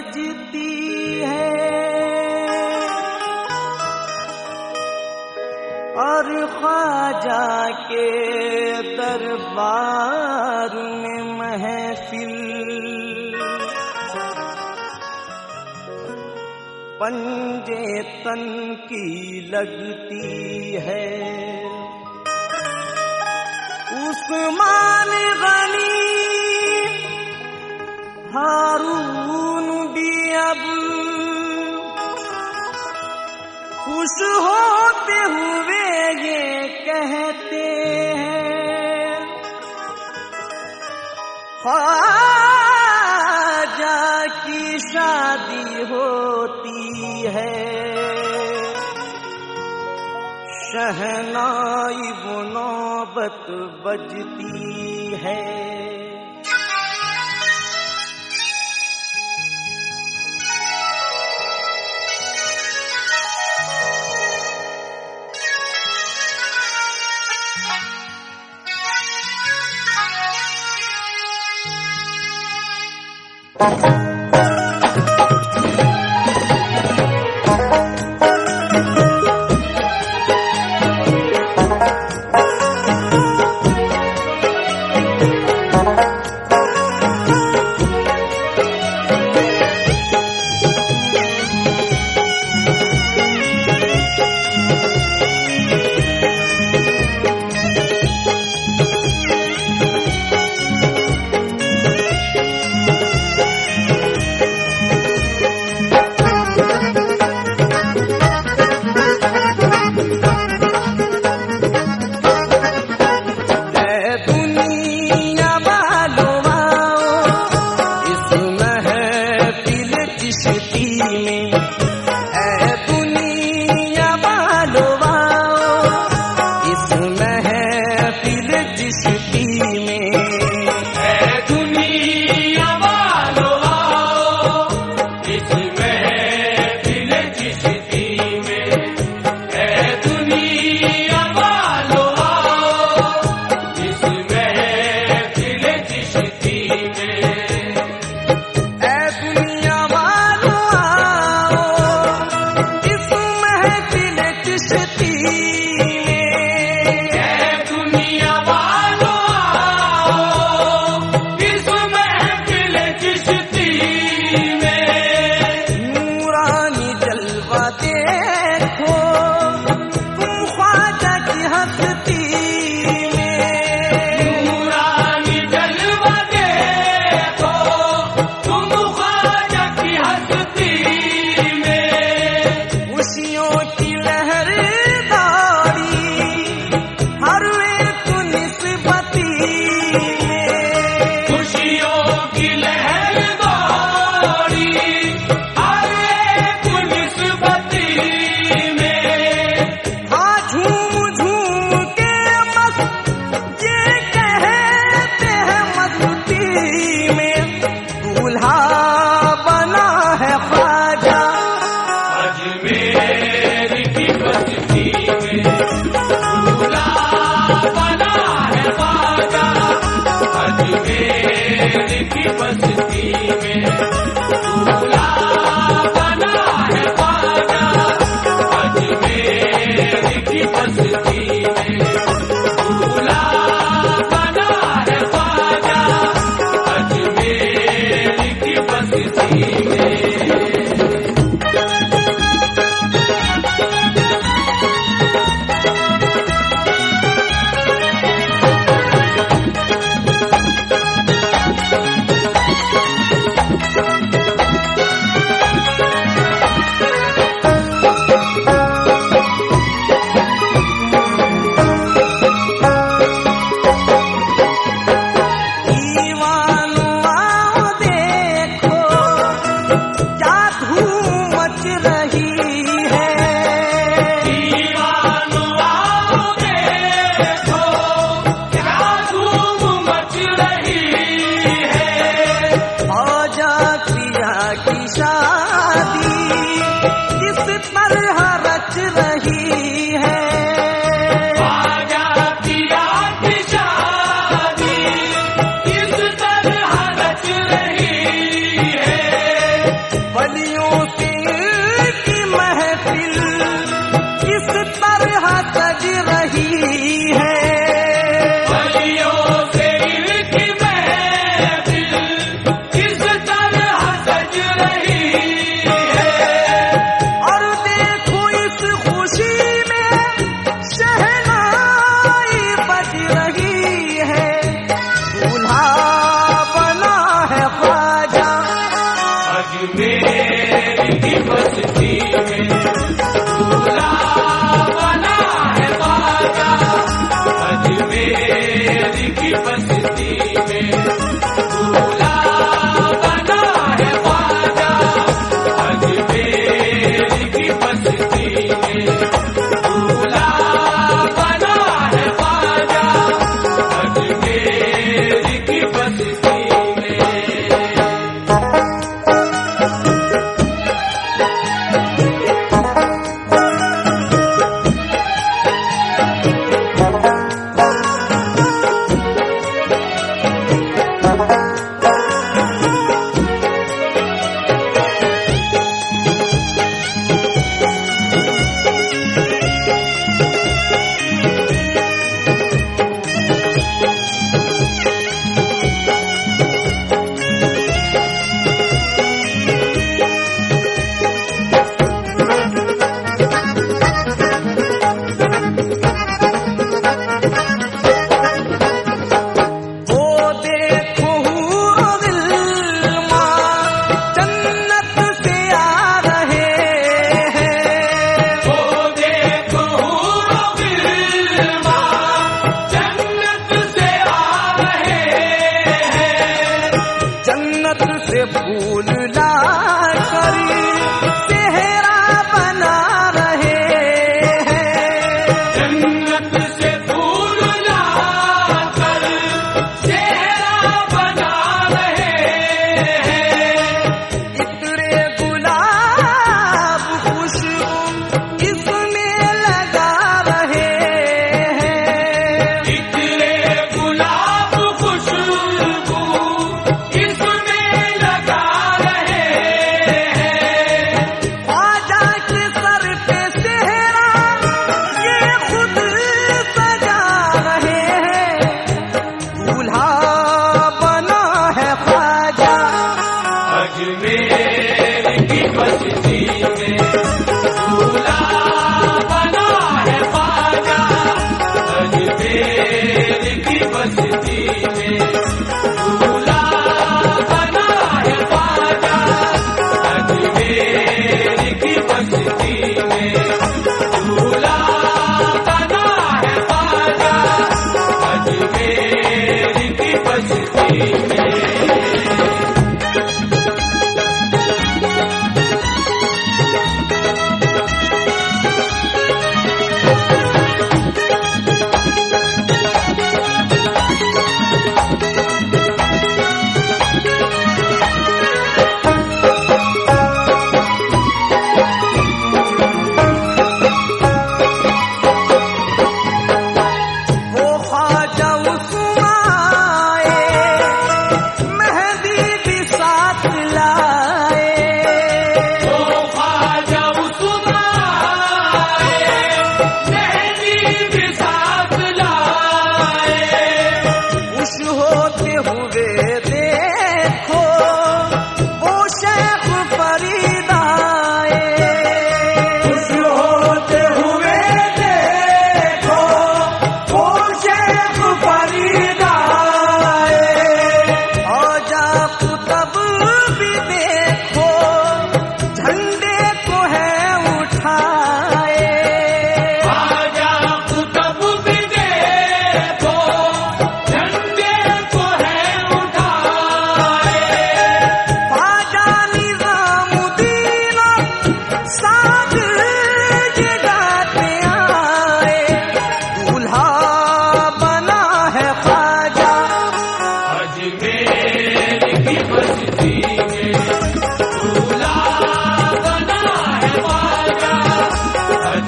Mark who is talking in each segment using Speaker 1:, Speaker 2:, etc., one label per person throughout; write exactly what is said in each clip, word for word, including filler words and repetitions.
Speaker 1: बजती है और ख्वाजा के दरबार में महफिल पंजे तन की लगती है। उस्मान गनी हारून भी अब खुश होते हुए ये कहते हैं ख्वाजा की शादी होती है, शहनाई वो नौबत बजती है।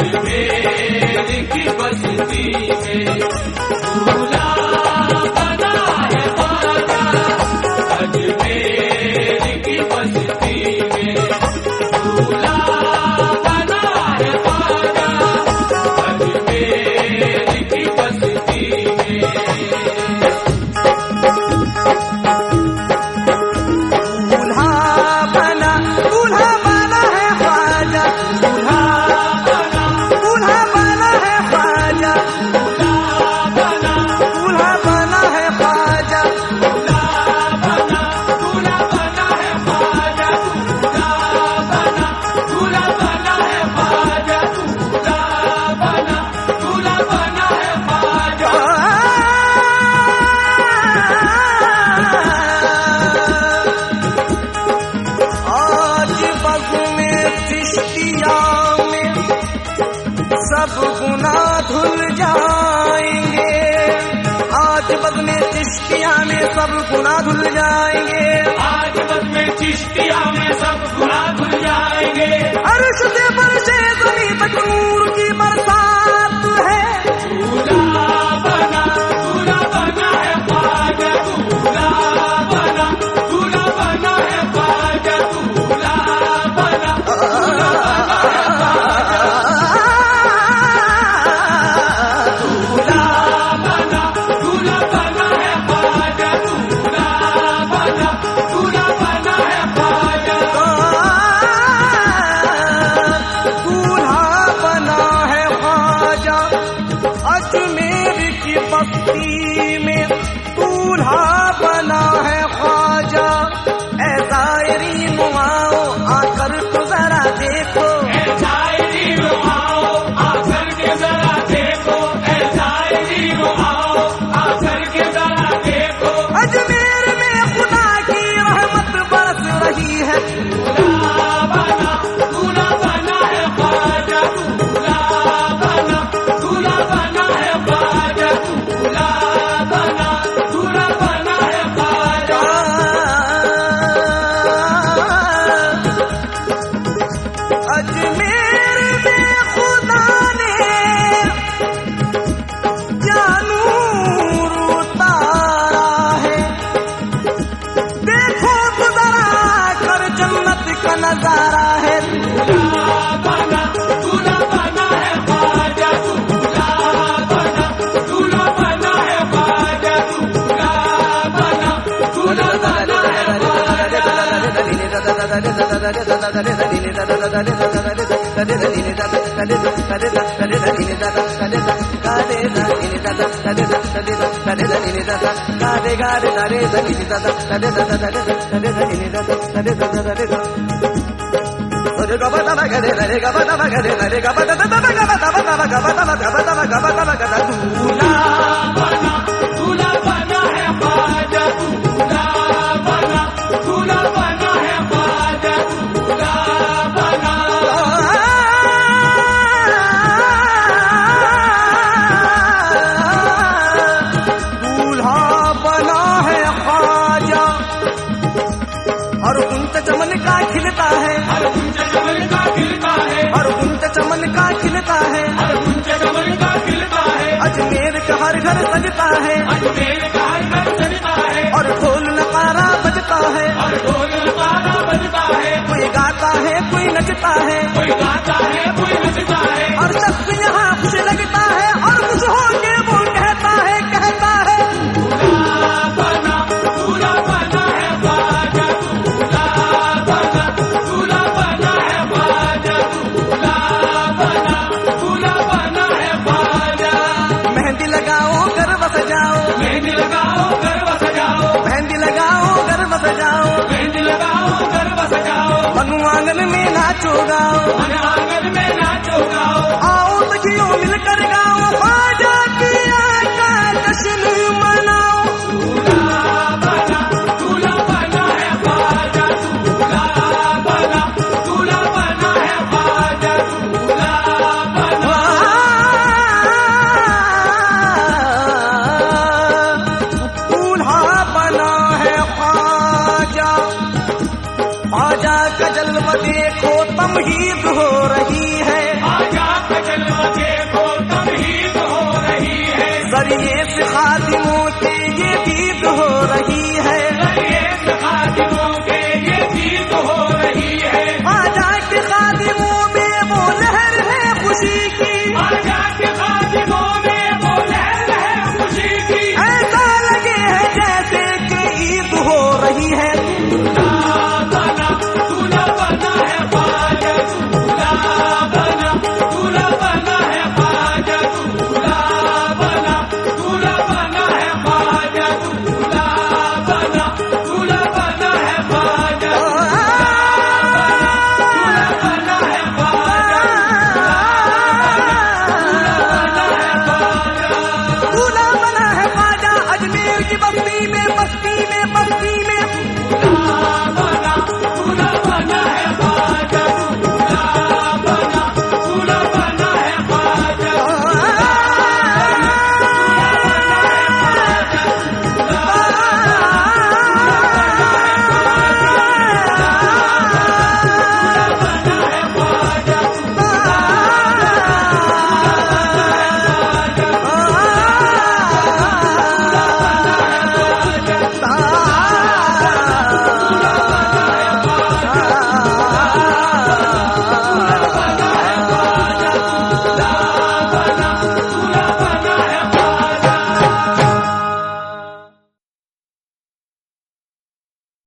Speaker 2: अजमेर की बस्ती में दूल्हा बना है ख्वाजा, अजमेर की बस्ती में दूल्हा बना है ख्वाजा, अजमेर की बस्ती में।
Speaker 1: सब गुना धुल जाएंगे, आज बद में चिश्तिया में सब गुना धुल जाएंगे,
Speaker 2: आज बद में चिश्तिया में सब गुना धुल जाएंगे।
Speaker 1: अर्श से बरसे ज़मीं तक नूर की बरसात है।
Speaker 2: दूल्हा बना दूल्हा बना है ख्वाजा, दूल्हा बना दूल्हा बना है ख्वाजा, दूल्हा बना दूल्हा बना है
Speaker 1: बस्ती में दूल्हा बना है ख्वाजा। ऐ ज़ायरीन आओ आकर तो जरा देखो,
Speaker 2: ऐ ज़ायरीन आओ आकर के जरा देखो, ऐ ज़ायरीन आओ आकर के जरा देखो।
Speaker 1: अजमेर में खुदा की रहमत बरस रही है।
Speaker 2: दूल्हा बना दूल्हा बना है ख्वाजा, दूल्हा बना दूल्हा बना है ख्वाजा, दूल्हा बना दूल्हा बना है ख्वाजा।
Speaker 1: अजमेर में खुदा ने क्या नूर उतारा है, देखो तो जरा कर जन्नत का नजारा है।
Speaker 2: दूल्हा बना दूल्हा बना है ख्वाजा, दूल्हा बना दूल्हा बना है ख्वाजा, दूल्हा बना दूल्हा बना है दूल्हा बना दूल्हा बना है ख्वाजा, दूल्हा बना दूल्हा बना है ख्वाजा, दूल्हा बना।
Speaker 1: दूल्हा बना है ख्वाजा, हर गुंज चमन का खिलता है,
Speaker 2: हर गुंज चमन का खिलता है,
Speaker 1: हर गुंज चमन का खिलता है,
Speaker 2: हर गुंज चमन का खिलता है।
Speaker 1: अजमेर का हर घर सजता है,
Speaker 2: अजमेर का हर घर सजता है,
Speaker 1: और ढोल नगारा बजता है,
Speaker 2: और ढोल नगारा बजता है।
Speaker 1: कोई गाता है कोई नचता है,
Speaker 2: कोई गाता है कोई नचता